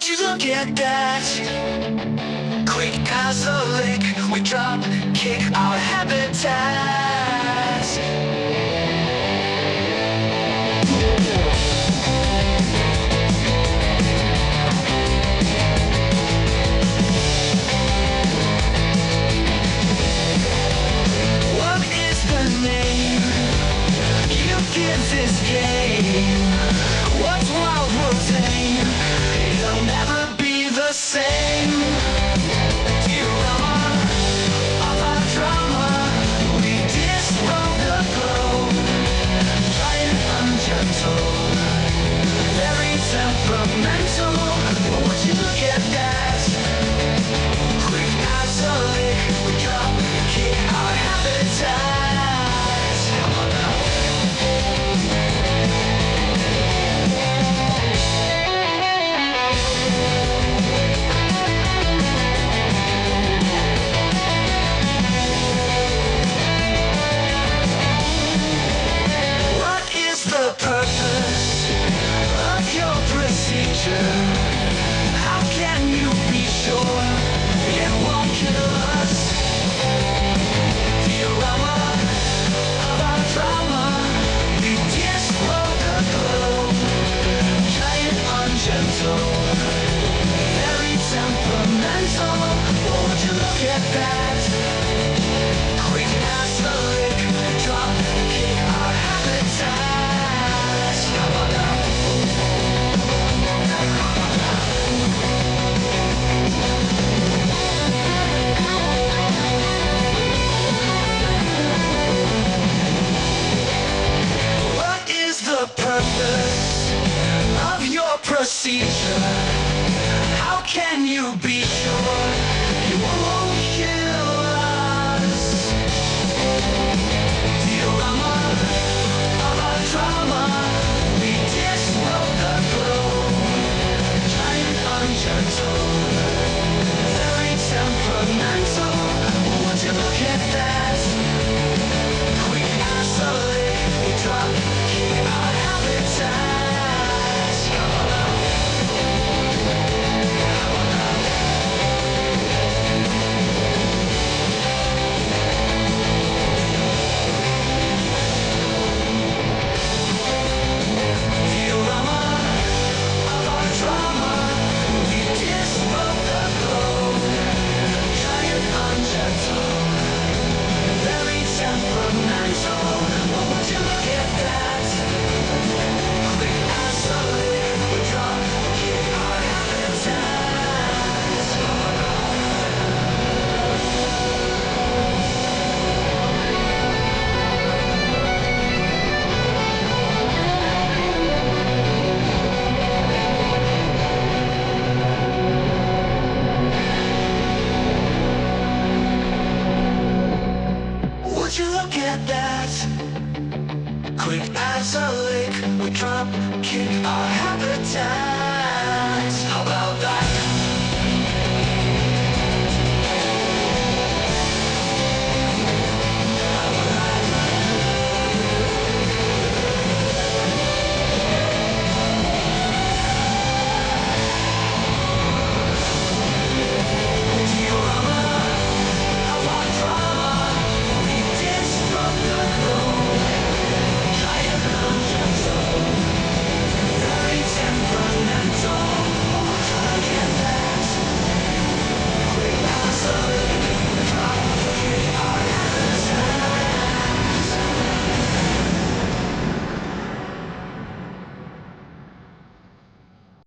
Would you look at that? Quick as a lick, we drop, kick our habitats. What is the name you give this game? What's Wild World's aim? It'll never be the same. Diorama of our drama, we disrobe the globe. Giant, ungentle, very temperamental. Would you look at that? Quick as a lick, we drop, kick our habitats. How about that? What is the purpose of your procedure? How can you be sure it won't kill us? Diorama of our drama, we disrobe the globe. Giant, ungentle, very temperamental. Would you look at that? Quick as a lick, drop, kick our habitats. How about that? What is the purpose of your procedure? How can you be sure